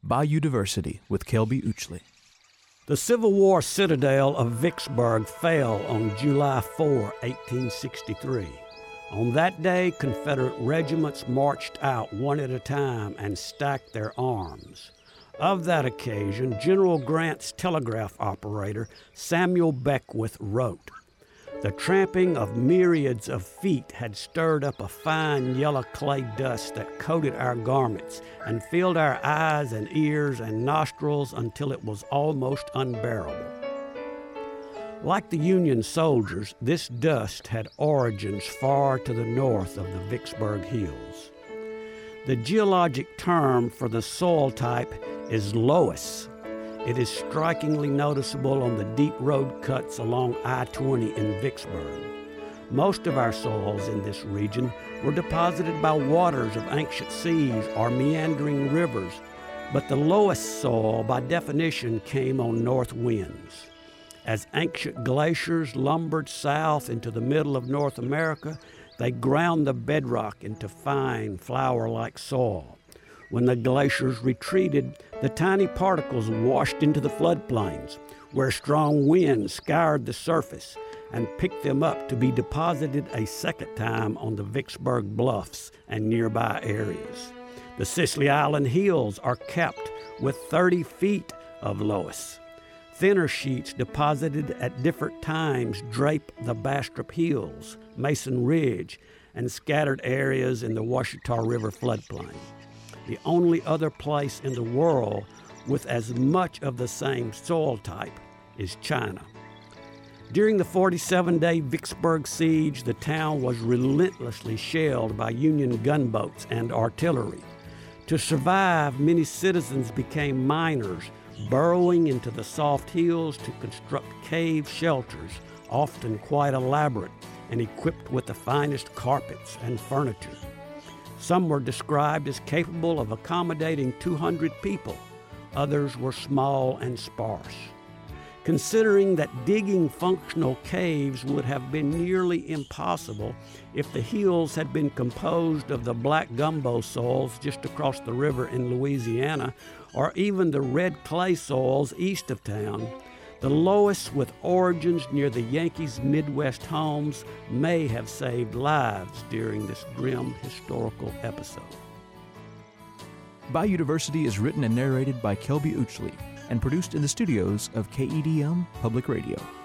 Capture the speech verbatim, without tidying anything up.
Biodiversity with Kelby Uchley. The Civil War citadel of Vicksburg fell on July fourth, eighteen sixty-three. On that day, Confederate regiments marched out one at a time and stacked their arms. Of that occasion, General Grant's telegraph operator, Samuel Beckwith, wrote, "The tramping of myriads of feet had stirred up a fine yellow clay dust that coated our garments and filled our eyes and ears and nostrils until it was almost unbearable." Like the Union soldiers, this dust had origins far to the north of the Vicksburg Hills. The geologic term for the soil type is loess. It is strikingly noticeable on the deep road cuts along I twenty in Vicksburg. Most of our soils in this region were deposited by waters of ancient seas or meandering rivers, but the lowest soil by definition came on north winds. As ancient glaciers lumbered south into the middle of North America, they ground the bedrock into fine, flour-like soil. When the glaciers retreated, the tiny particles washed into the floodplains, where strong winds scoured the surface and picked them up to be deposited a second time on the Vicksburg bluffs and nearby areas. The Sicily Island hills are capped with thirty feet of loess. Thinner sheets deposited at different times drape the Bastrop Hills, Mason Ridge, and scattered areas in the Washita River floodplain. The only other place in the world with as much of the same soil type is China. During the forty-seven-day Vicksburg siege, the town was relentlessly shelled by Union gunboats and artillery. To survive, many citizens became miners, burrowing into the soft hills to construct cave shelters, often quite elaborate and equipped with the finest carpets and furniture. Some were described as capable of accommodating two hundred people. Others were small and sparse. Considering that digging functional caves would have been nearly impossible if the hills had been composed of the black gumbo soils just across the river in Louisiana, or even the red clay soils east of town, the lowest with origins near the Yankees' Midwest homes may have saved lives during this grim historical episode. Biodiversity is written and narrated by Kelby Uchley and produced in the studios of K E D M Public Radio.